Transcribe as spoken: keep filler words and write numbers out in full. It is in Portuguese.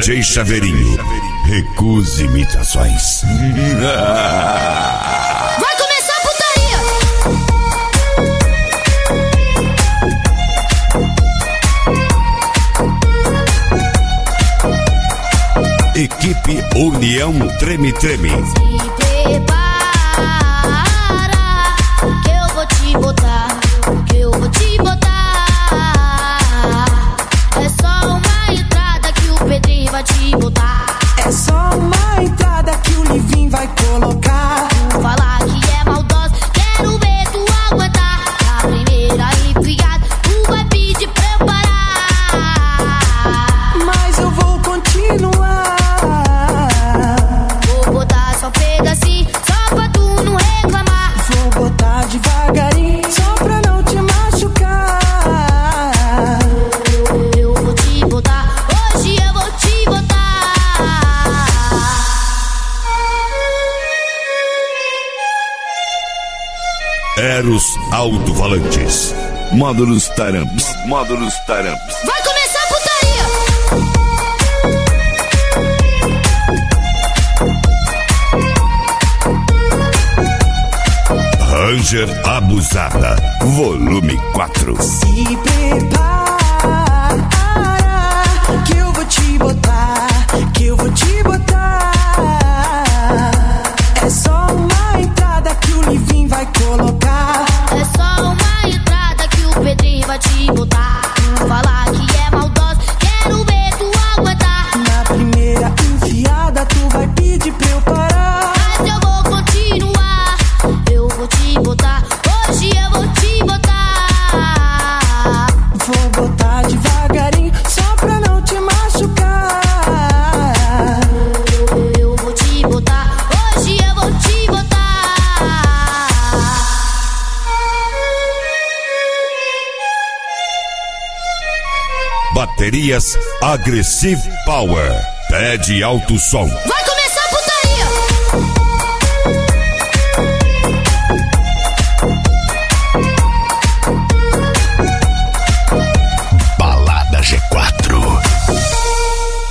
J Chaveirinho, recuse imitações. Vai começar a putaria. Equipe União Treme Treme. Se prepara, que eu vou te botar, que eu vou te botar. É só uma entrada que o Pedrinho vai te botar. É só uma entrada que o Livinho vai colocar. Tu falar que é maldosa, quero ver tu aguentar. Na primeira enfiada, tu vai pedir pra eu parar. Mas eu vou continuar. Vou botar só pedacinho, só pra tu não reclamar. Vou botar devagarinho, só pra não te machucar. Eu, eu vou te botar, hoje eu vou te botar. Eros Alto-Falantes. Módulos Taramps. Módulos Taramps. Vai começar a putaria. Ranger Abusada. Volume quatro. Se prepara, que eu vou te botar, que eu vou te botar. É só uma entrada que o Livinho vai colocar. É só uma entrada que o Pedrinho vai te botar. Tu falar que é maldosa, quero ver tu aguentar. Na primeira enfiada tu vai pedir pra eu parar. Mas eu vou continuar, eu vou te botar, hoje eu vou te botar. Vou botar devagarinho, só pra não te machucar. Eu, eu vou te botar, hoje eu vou te botar. Baterias Aggressive Power. Pede alto som. Vai